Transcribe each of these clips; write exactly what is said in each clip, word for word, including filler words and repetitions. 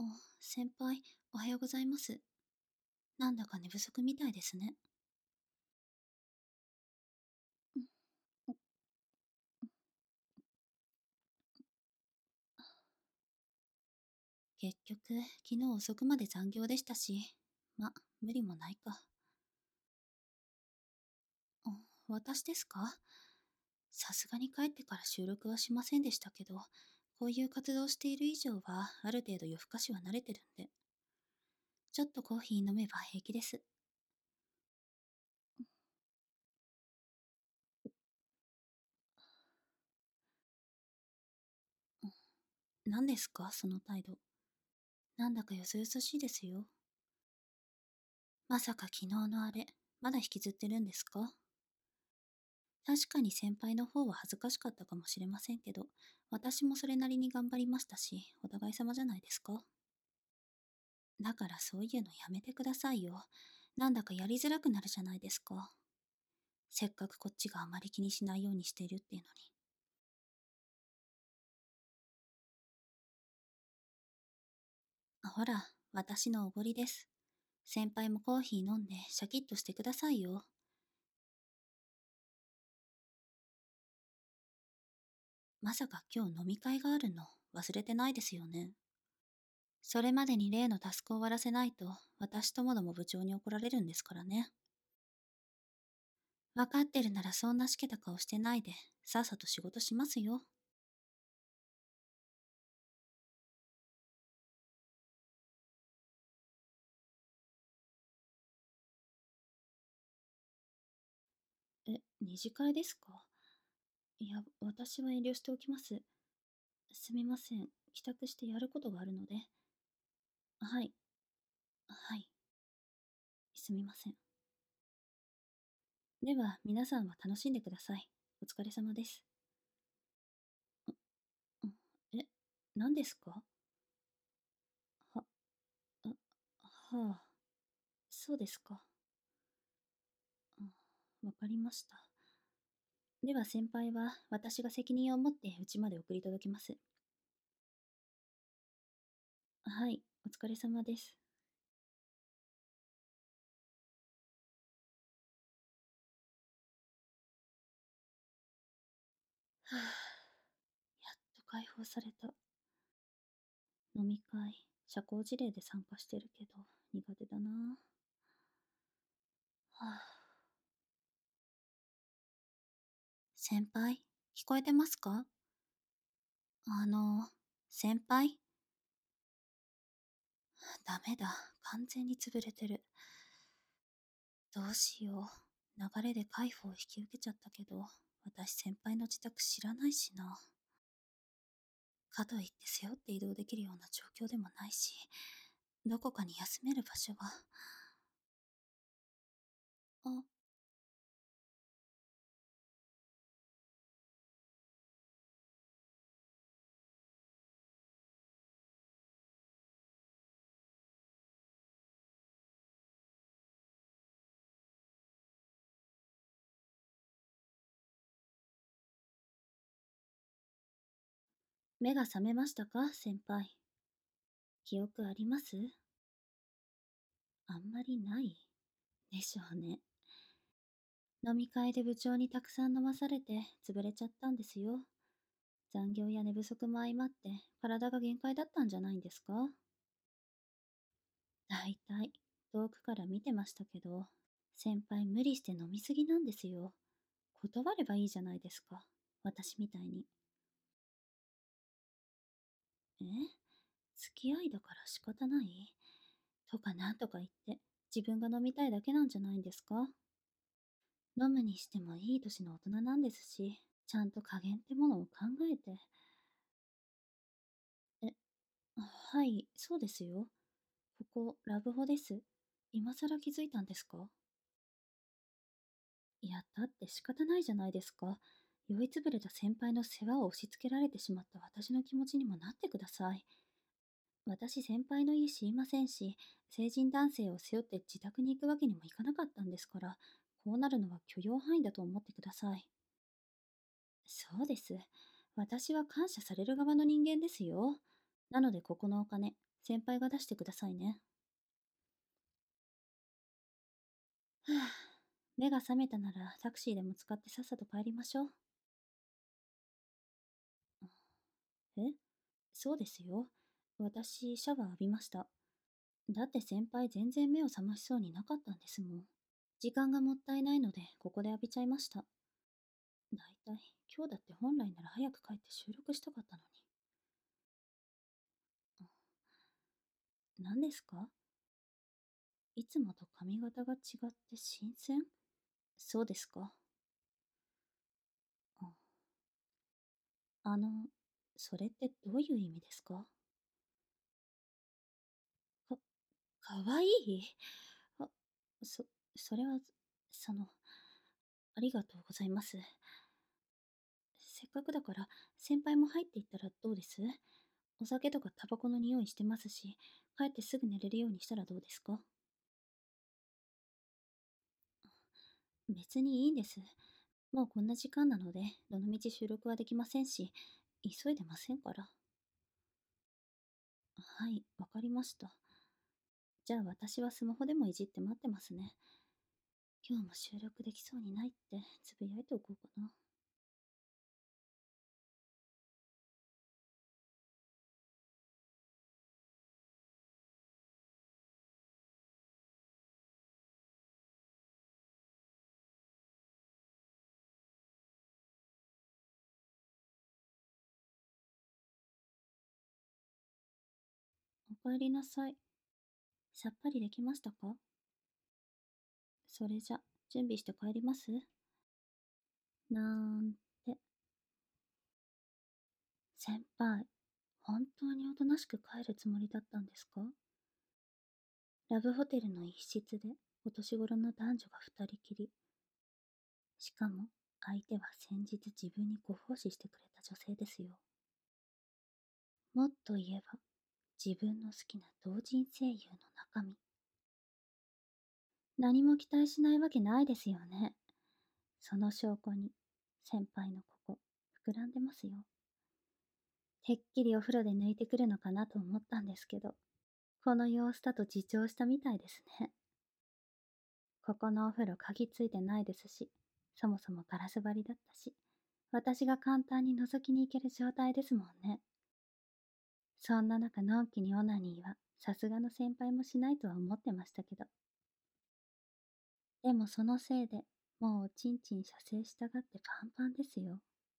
あ、先輩、おはようございます。なんだか寝不足みたいですね。うん。結局、昨日遅くまで残業でしたし、ま、無理もないか。あ、私ですか？さすがに帰ってから収録はしませんでしたけど、こういう活動している以上は、ある程度夜更かしは慣れてるんで、ちょっとコーヒー飲めば平気です。うん。何ですかその態度。なんだかよそよそしいですよ。まさか昨日のあれ、まだ引きずってるんですか？確かに先輩の方は恥ずかしかったかもしれませんけど、私もそれなりに頑張りましたし、お互い様じゃないですか。だからそういうのやめてくださいよ。なんだかやりづらくなるじゃないですか。せっかくこっちがあまり気にしないようにしているっていうのに。ほら、私のおごりです。先輩もコーヒー飲んでシャキッとしてくださいよ。まさか今日飲み会があるの忘れてないですよね。それまでに例のタスクを終わらせないと、私ともども部長に怒られるんですからね。わかってるならそんなしけた顔してないで、さっさと仕事しますよ。え、二次会ですか？いや、私は遠慮しておきます。すみません。帰宅してやることがあるので。はい、はい、すみません。では、皆さんは楽しんでください。お疲れ様です。うん。え、何ですか？は、あ、はあ、そうですか。うん、わかりました。では先輩は私が責任を持って家まで送り届けます。はい、お疲れ様です。はあ、やっと解放された。飲み会、社交辞令で参加してるけど、苦手だな。はあ、先輩、聞こえてますか？あの、先輩。ダメだ。完全に潰れてる。どうしよう。流れで介抱を引き受けちゃったけど、私先輩の自宅知らないしな。かといって背負って移動できるような状況でもないし、どこかに休める場所が。あ、目が覚めましたか、先輩。記憶あります？あんまりないでしょうね。飲み会で部長にたくさん飲まされて潰れちゃったんですよ。残業や寝不足も相まって体が限界だったんじゃないんですか？だいたい遠くから見てましたけど、先輩無理して飲みすぎなんですよ。断ればいいじゃないですか。私みたいに。え、付き合いだから仕方ないとかなんとか言って自分が飲みたいだけなんじゃないんですか？飲むにしてもいい年の大人なんですし、ちゃんと加減ってものを考えて。え、はい、そうですよ。ここ、ラブホです。今更気づいたんですか？いや、だって仕方ないじゃないですか。酔いつぶれた先輩の世話を押し付けられてしまった私の気持ちにもなってください。私、先輩の家知りませんし、成人男性を背負って自宅に行くわけにもいかなかったんですから、こうなるのは許容範囲だと思ってください。そうです。私は感謝される側の人間ですよ。なのでここのお金、 先輩が出してくださいね。はぁ、目が覚めたならタクシーでも使ってさっさと帰りましょう。え、そうですよ。私、シャワー浴びました。だって先輩全然目を覚ましそうになかったんですもん。時間がもったいないので、ここで浴びちゃいました。だいたい、今日だって本来なら早く帰って収録したかったのに。何ですか？いつもと髪型が違って新鮮？そうですか。あ、あの、それってどういう意味ですか？か、かわいい？あ、そ、それは、その、ありがとうございます。せっかくだから、先輩も入っていったらどうです？お酒とかタバコの匂いしてますし、帰ってすぐ寝れるようにしたらどうですか？別にいいんです。もうこんな時間なので、どのみち収録はできませんし、急いでませんから。はい、わかりました。じゃあ私はスマホでもいじって待ってますね。今日も収録できそうにないってつぶやいておこうかな。おかえりなさい。さっぱりできましたか？それじゃ、準備して帰ります？なんて。先輩、本当におとなしく帰るつもりだったんですか？ラブホテルの一室で、お年頃の男女が二人きり。しかも、相手は先日自分にご奉仕してくれた女性ですよ。もっと言えば、自分の好きな同人声優の中身。何も期待しないわけないですよね。その証拠に、先輩のここ、膨らんでますよ。てっきりお風呂で抜いてくるのかなと思ったんですけど、この様子だと自重したみたいですね。ここのお風呂鍵ついてないですし、そもそもガラス張りだったし、私が簡単に覗きに行ける状態ですもんね。そんな中、のんきにオナニーは、さすがの先輩もしないとは思ってましたけど。でもそのせいで、もうおちんちん射精したがってパンパンですよ。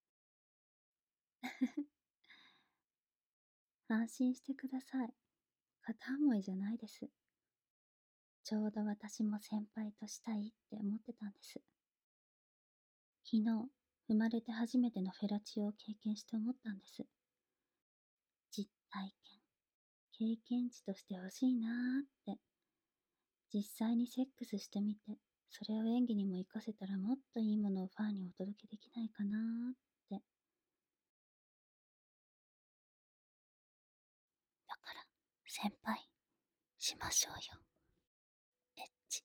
安心してください。片思いじゃないです。ちょうど私も先輩としたいって思ってたんです。昨日、生まれて初めてのフェラチオを経験して思ったんです。実体験、経験値として欲しいなーって。実際にセックスしてみて、それを演技にも活かせたらもっといいものをファンにお届けできないかなーって。だから、先輩、しましょうよ。エッチ。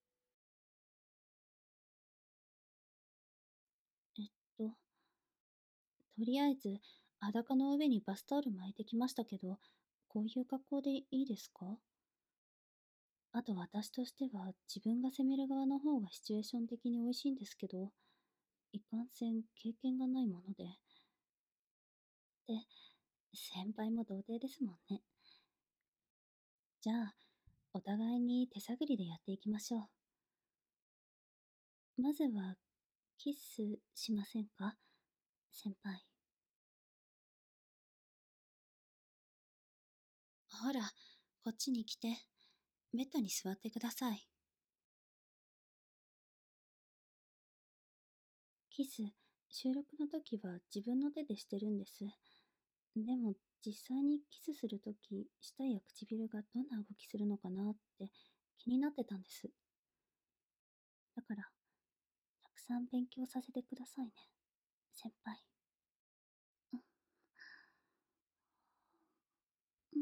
えっと、とりあえず、裸の上にバスタオル巻いてきましたけど、こういう格好でいいですか？あと私としては自分が攻める側の方がシチュエーション的に美味しいんですけど、いかんせん経験がないもので。で、先輩も童貞ですもんね。じゃあ、お互いに手探りでやっていきましょう。まずは、キスしませんか？先輩。ほら、こっちに来て、ベッドに座ってください。キス、収録の時は自分の手でしてるんです。でも、実際にキスするとき、舌や唇がどんな動きするのかなって気になってたんです。だから、たくさん勉強させてくださいね、先輩。うん、うん。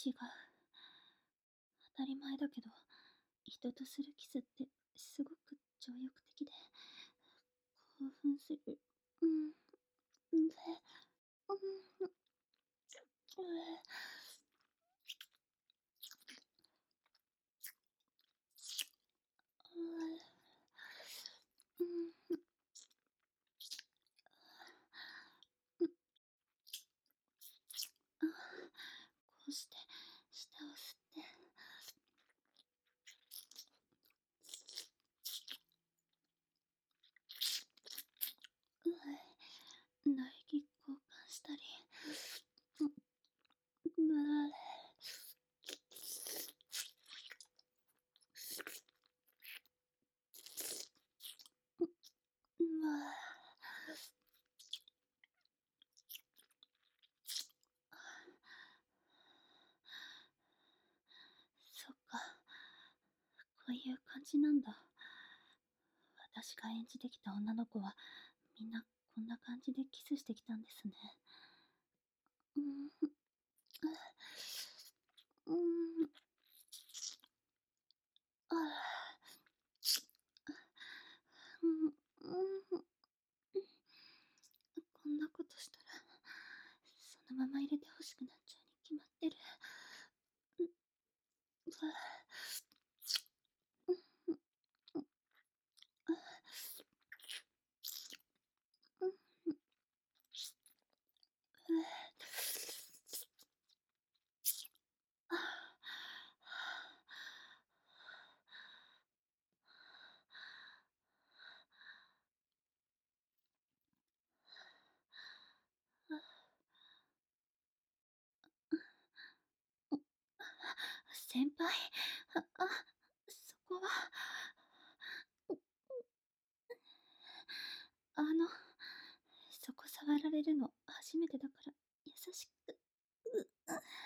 違う。当たり前だけど、人とするキスってすごく情欲的で、興奮する。うん。で、うん。ううん。こうして舌を吸って、う唾液交換したり、うううわそっか、こういう感じなんだ。私が演じてきた女の子は、みんなこんな感じでキスしてきたんですね。うん、うん、あうん、うん、こんなことしたら、そのまま入れてほしくなっちゃうに決まってる。うわうん、あ先輩、あ、あ、そこは、あの、そこ触られるの初めてだから優しく、う、う、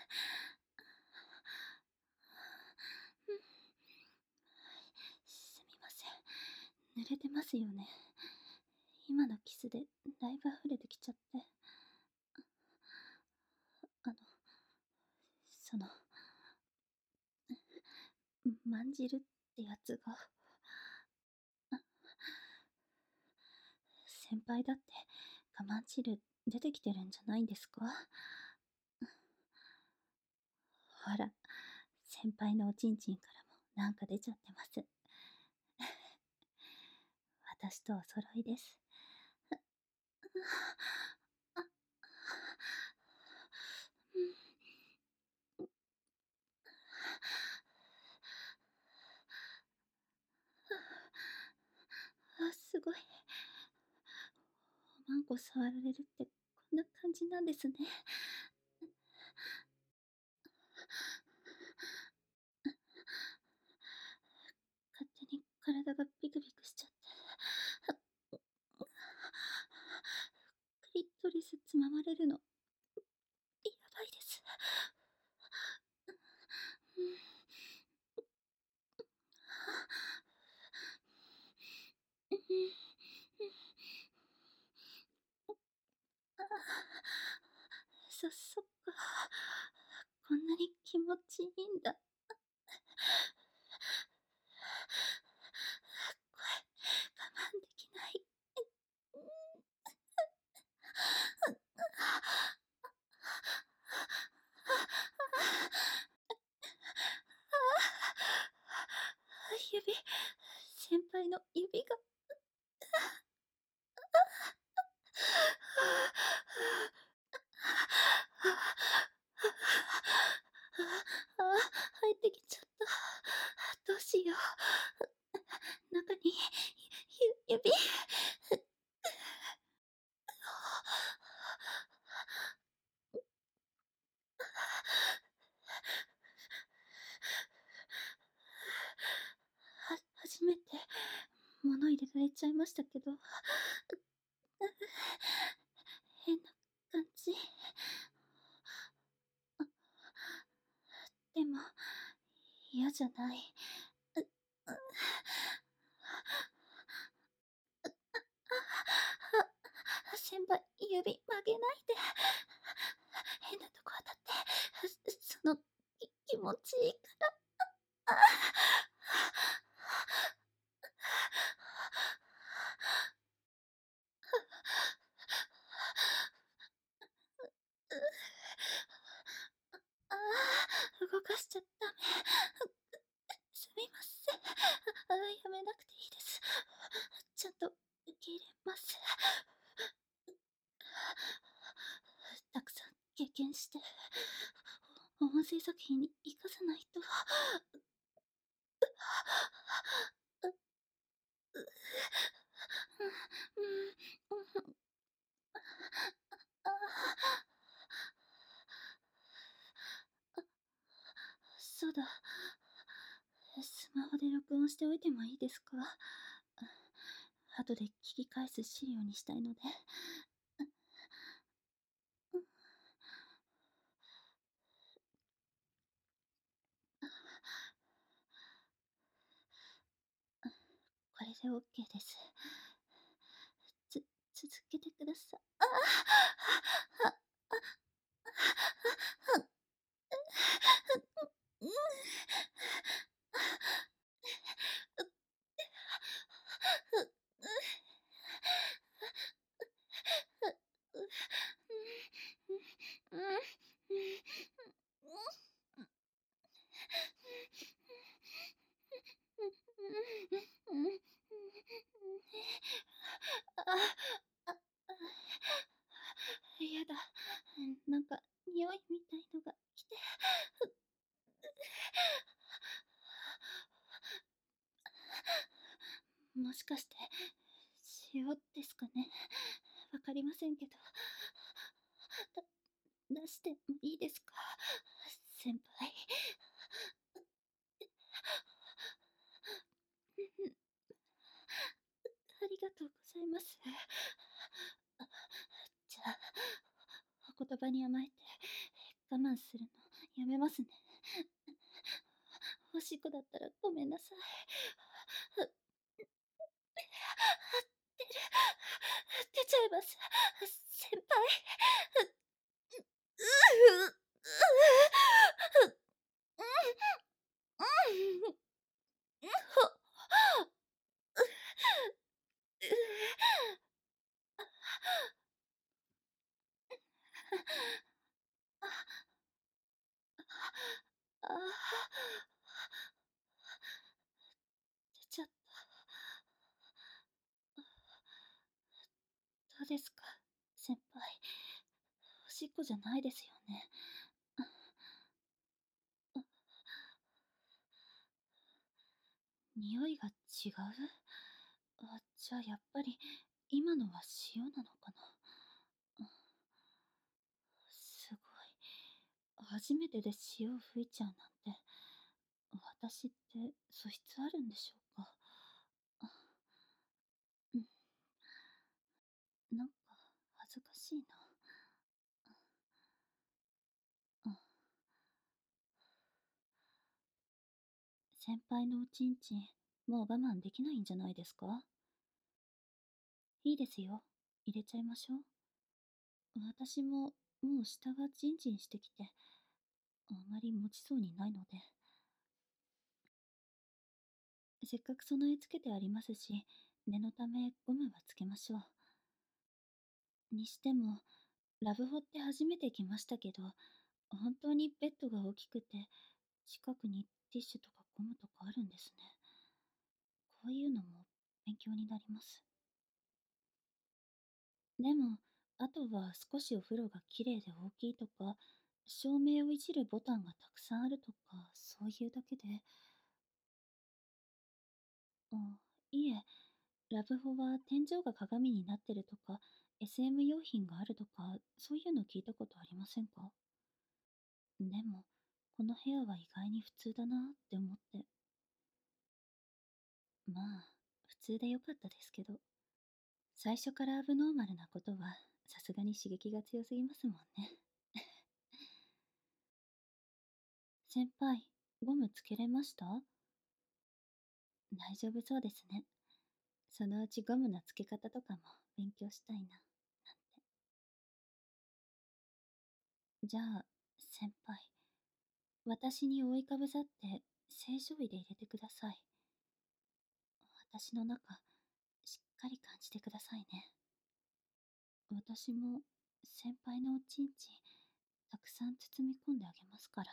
うん、すみません。濡れてますよね。今のキスでだいぶ溢れてきちゃって。あの、その、まんじるってやつが、先輩だって我慢汁出てきてるんじゃないんですか？ほら、先輩のおちんちんからもなんか出ちゃってます。私とお揃いです。あ、うん、あ、すごい。おまんこ触られるってこんな感じなんですね。勝手に体がビクビクしちゃって。クリトリスつままれるの、やばいです。うん、うん、そ、そっか。こんなに気持ちいいんだ。これ、我慢できない。指、先輩の指が。あ、入ってきちゃった。どうしよう。中に、ゆ、指。は、初めて物入れられちゃいましたけど、変な感じ。でも、嫌じゃない。う、う、あ、先輩、指曲げないで。変なとこ当たって、その、 日に生かさないと。そうだ。スマホで録音しておいてもいいですか？後で聞き返す資料にしたいので。これで オーケー です。つ、続けてください。ああやだ。なんか、匂いみたいのが来て。もしかして、塩ですかね。わかりませんけど。だ、出してもいいですか、先輩。ありがとうございます。じゃあ、お言葉に甘えて、我慢するのやめますね。おしっこだったらごめんなさい。出ちゃいます。先輩。ああ、出ちゃった。どうですか、先輩。おしっこじゃないですよね。匂いが違う。あ、じゃあやっぱり今のは塩なのかな。すごい。初めてで塩を吹いちゃうなんて、私って素質あるんでしょうか。うん、なんか恥ずかしいな。うん、先輩のおちんちん、もう我慢できないんじゃないですか？いいですよ。入れちゃいましょう。私ももう下がジンジンしてきて、あまり持ちそうにないので。せっかく備え付けてありますし、念のためゴムはつけましょう。にしても、ラブホって初めて来ましたけど、本当にベッドが大きくて、近くにティッシュとかゴムとかあるんですね。こういうのも勉強になります。でも、あとは少しお風呂が綺麗で大きいとか、照明をいじるボタンがたくさんあるとか、そういうだけで。あ、いえ、ラブホは天井が鏡になってるとか、エスエム 用品があるとか、そういうの聞いたことありませんか？でも、この部屋は意外に普通だなって思って。まあ、普通でよかったですけど。最初からアブノーマルなことは、さすがに刺激が強すぎますもんね。先輩、ゴムつけれました？大丈夫そうですね。そのうちゴムのつけ方とかも勉強したいな。じゃあ、先輩、私に覆いかぶさって正常位で入れてください。私の中、しっかり感じてくださいね。私も先輩のおちんちん、たくさん包み込んであげますから。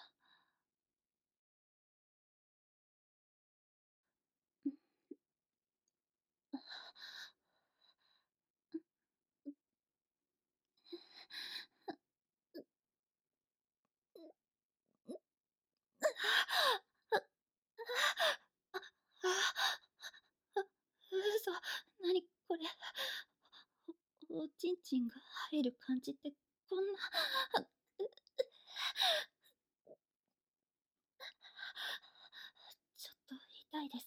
これ、お、おちんちんが入る感じってこんな、ちょっと痛いです。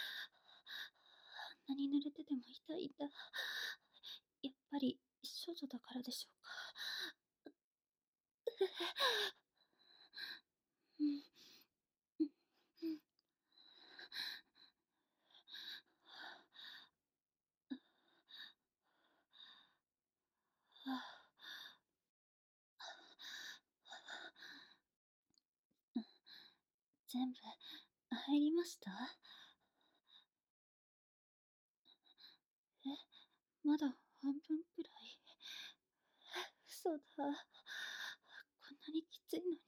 あんなに濡れてても痛いんだ。やっぱり少女だからでしょうか。うん、うん、うん。はあ、全部入りました？え、まだ半分くらい。嘘だ。こんなにきついのに。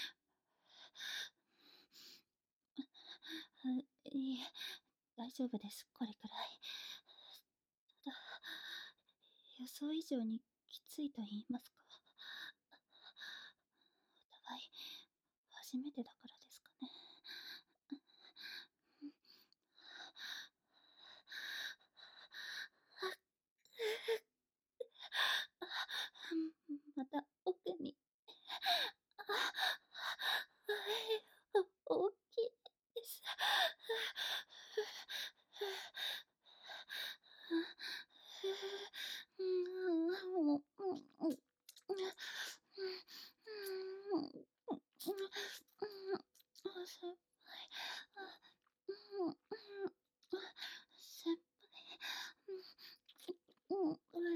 あ、いえ、大丈夫です、これくらい。ただ、予想以上にきついと言いますか。お互い、初めてだからですかね。また奥に。大きいです。先輩、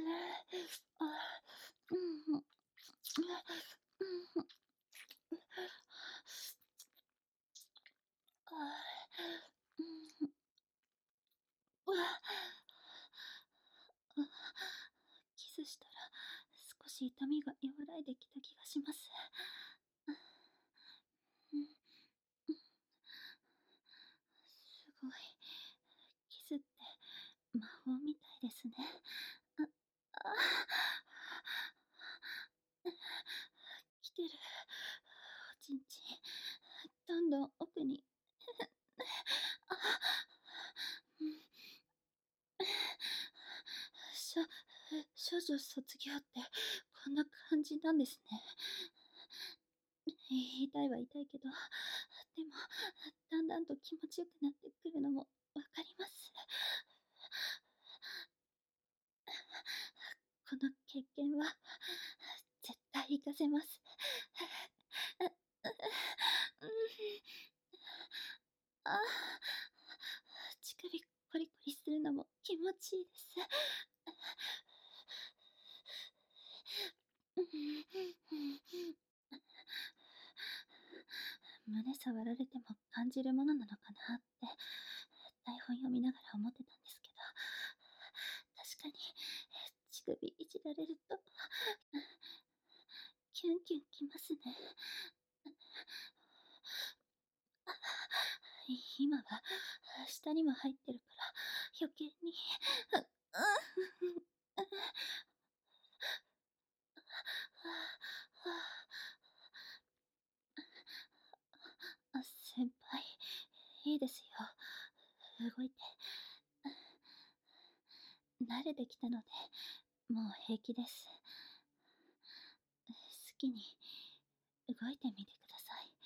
キスしたら少し痛みが和らいできた気がします。すごい。キスって魔法みたいですね。あ、あ、来てる。おちんちん。どんどん奥に。あ、しょ、少女卒業ってこんな感じなんですね。痛いは痛いけど、でも、だんだんと気持ちよくなってくるのもわかります。この経験は、絶対活かせます。あ、乳首コリコリするのも気持ちいいです。胸触られても感じるものなのかなって台本読みながら思ってたんですけど、確かに乳首いじられるとキュンキュンきますね。今は下にも入ってるから余計に。あ、先輩、いいですよ。動いて。慣れてきたので、もう平気です。好きに動いてみてください。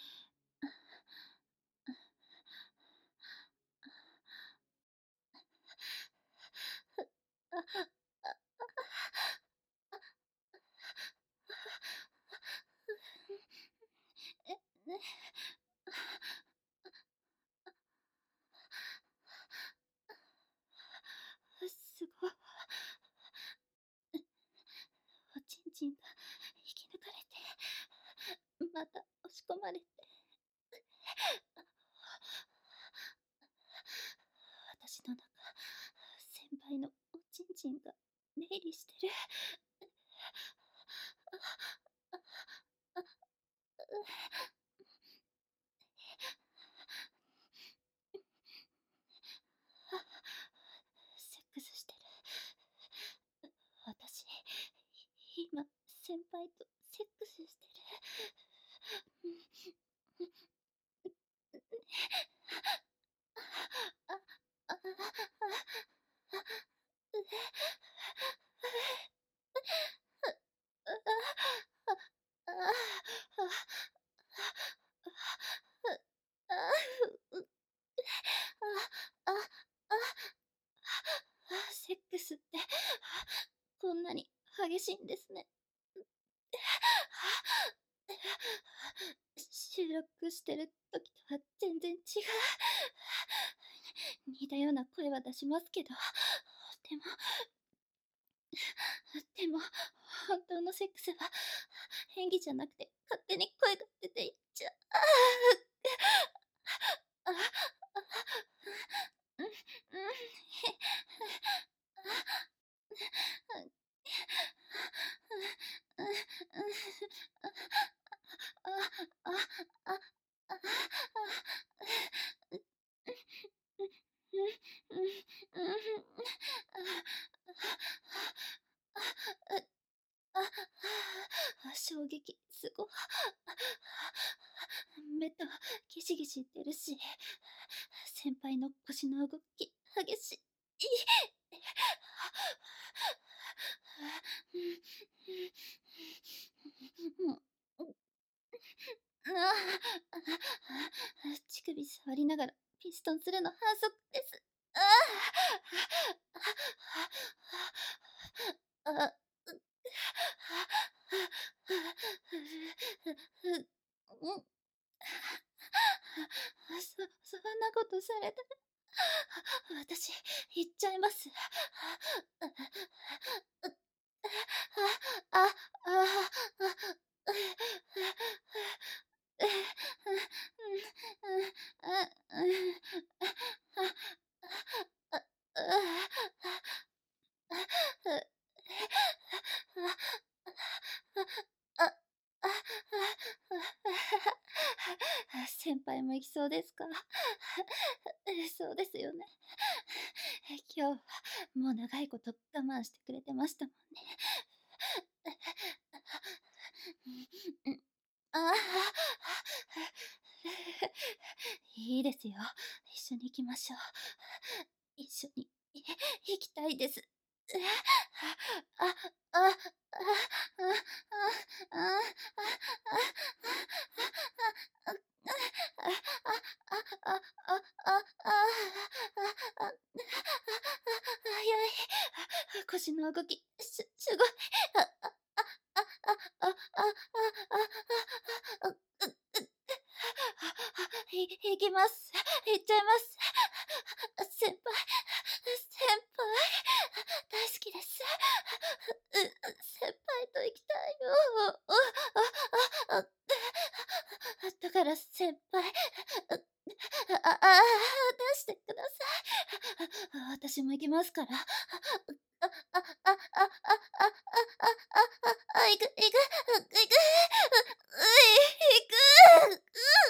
え、ね、すごい。おちんちんが引き抜かれて、また押し込まれて、私の中、先輩のおちんちんが出入りしてる。セックスしてる。私、今、先輩とセックスしてる。あ、あ、 セックスって、こんなに激しいんですね。収録してる時とは全然違う。似たような声は出しますけど、でも、でも、本当のセックスは演技じゃなくて勝手に声が出ていっちゃう。ああ、ああ、うん、うん、あ、あ、あ、衝撃、すご。目とギシギシ言ってるし、先輩の腰の動き、激しい。乳首触りながらピストンするの反則です。ああ、ああ、そ、そんなことされたら、私、言っちゃいます。あ、あ、あ、先輩も行きそうですか？そうですよね。今日はもう長いこと我慢してくれてましたもんね。ああ、いいですよ。一緒に行きましょう。一緒に行きたいです。あ、あ、あ、あ、あ、あ、あ、あ、あ、あ、あ、早い。腰の動き、す、すごい。あ、あ、あ、あ、あ、あ、あ、あ、あ、い、いきます。行っちゃいます。先輩、先輩、大好きです。う、先輩と行きたいよ。あ、あ、あ、だから先輩、あ、あ、あ、出してください。私も行きますから。あ、あ、あ、あ、あ、あ、あ、あ、あ、あ、あ、行く、行く、行く、行く、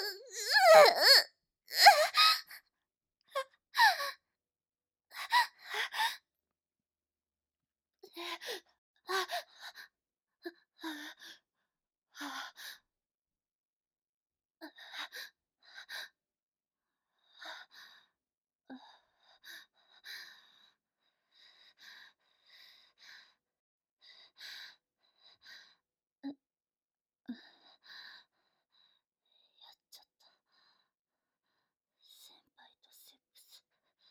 やっちゃった。先輩とセックス。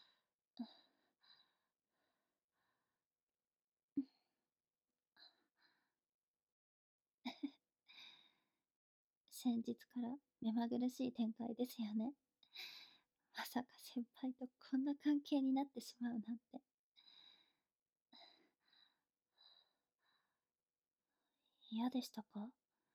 先日から目まぐるしい展開ですよね。まさか先輩とこんな関係になってしまうなんて。嫌でしたか？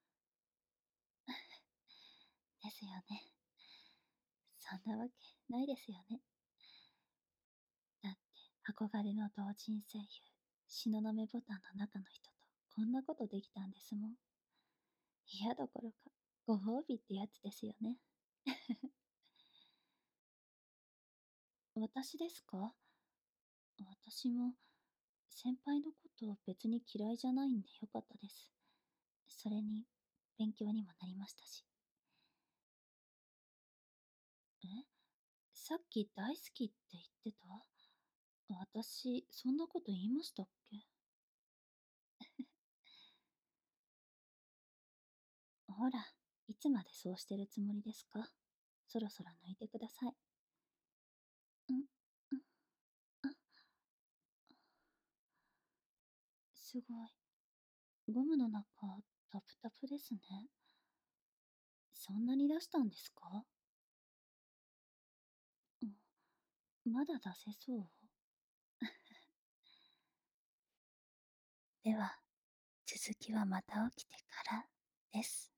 ですよね。そんなわけないですよね。だって憧れの同人声優、東雲ボタンの中の人とこんなことできたんですもん。嫌どころか、ご褒美ってやつですよね。私ですか？私も先輩のこと別に嫌いじゃないんでよかったです。それに勉強にもなりましたし。え、さっき大好きって言ってた？私、そんなこと言いましたっけ？ほら、いつまでそうしてるつもりですか？そろそろ抜いてください。ん、ん、 すごい。ゴムの中、タプタプですね。そんなに出したんですか？うん、まだ出せそう？では、続きはまた起きてからです。